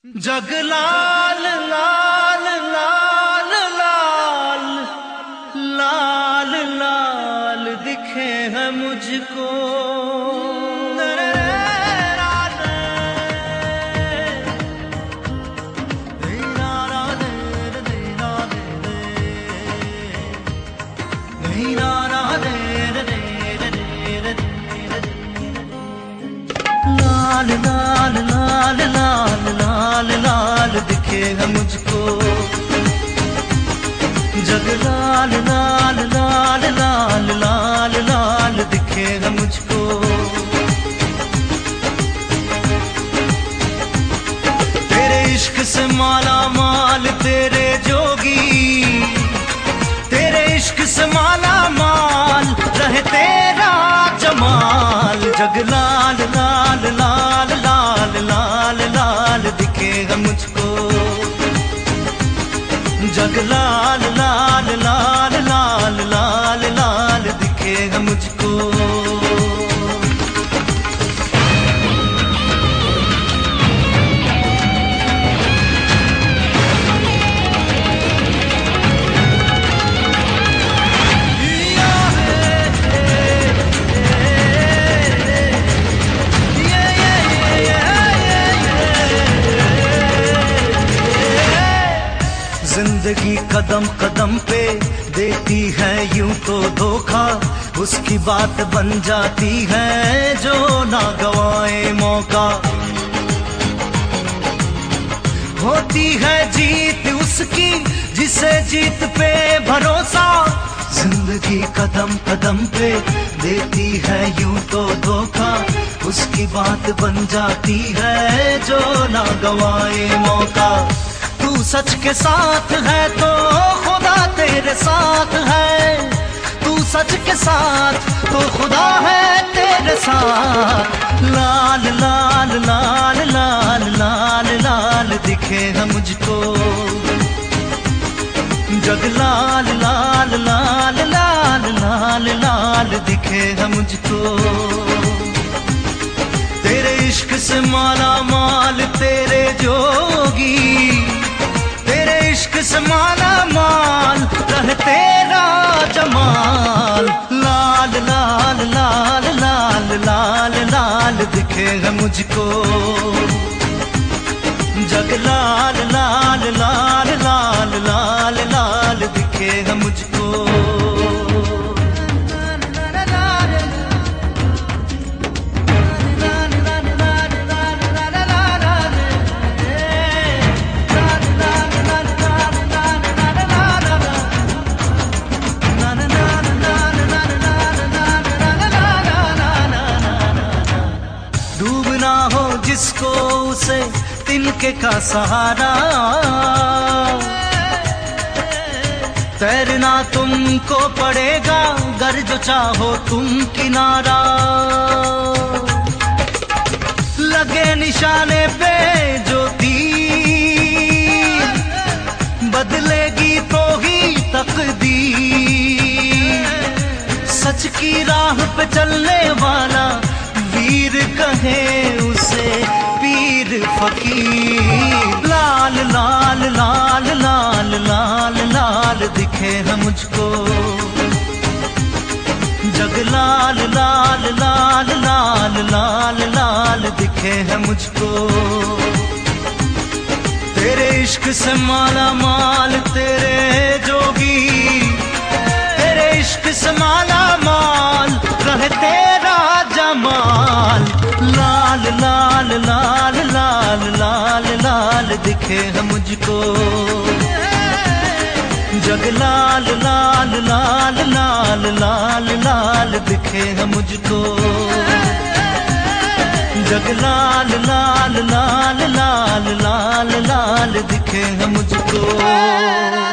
जग लाल लाल लाल लाल लाल लाल दिखे हैं मुझको। लाल लाल लाल लाल लाल लाल दिखे है मुझको। जग लाल लाल लाल लाल लाल लाल दिखे है मुझको। तेरे इश्क से माला माल तेरे जोगी, तेरे इश्क से माला माल रहे तेरा जमाल। जग लाल लाल लाल लाल लाल लाल दिखे है मुझको। जग लाल लाल लाल लाल लाल लाल दिखे है मुझको। जिंदगी कदम कदम पे देती है यूं तो धोखा, उसकी बात बन जाती है जो ना गवाए मौका। होती है जीत उसकी जिसे जीत पे भरोसा। जिंदगी कदम कदम पे देती है यूं तो धोखा, उसकी बात बन जाती है जो ना गवाए मौका। तू सच के साथ है तो खुदा तेरे साथ है, तू सच के साथ तो खुदा है तेरे साथ। लाल लाल लाल लाल लाल लाल दिखे है मुझको। जग लाल लाल लाल लाल लाल लाल दिखे है मुझको। तेरे इश्क से माला माल तेरे जोगी, तेरे इश्क से माला माल रहे तेरा जमाल। लाल लाल लाल लाल लाल लाल दिखे है मुझको। जग लाल लाल लाल लाल लाल लाल दिखे है मुझको। जिसको उसे तिनके का सहारा, तैरना तुमको पड़ेगा गर जो चाहो तुम किनारा। लगे निशाने पे जो तीर बदलेगी तो ही तकदीर। सच की राह पे चलने वाला वीर कहे उसे पीर फकीर। लाल लाल लाल लाल लाल लाल दिखे है मुझको। जग लाल लाल लाल लाल लाल लाल दिखे है मुझको। तेरे इश्क से माला माल तेरे जोगी, तेरे इश्क से माला माल रहे तेरा जमाल। लाल लाल लाल लाल लाल लाल दिखे है मुझको। जग लाल लाल लाल लाल लाल लाल दिखे है मुझको। जग लाल लाल लाल लाल लाल लाल दिखे है मुझको।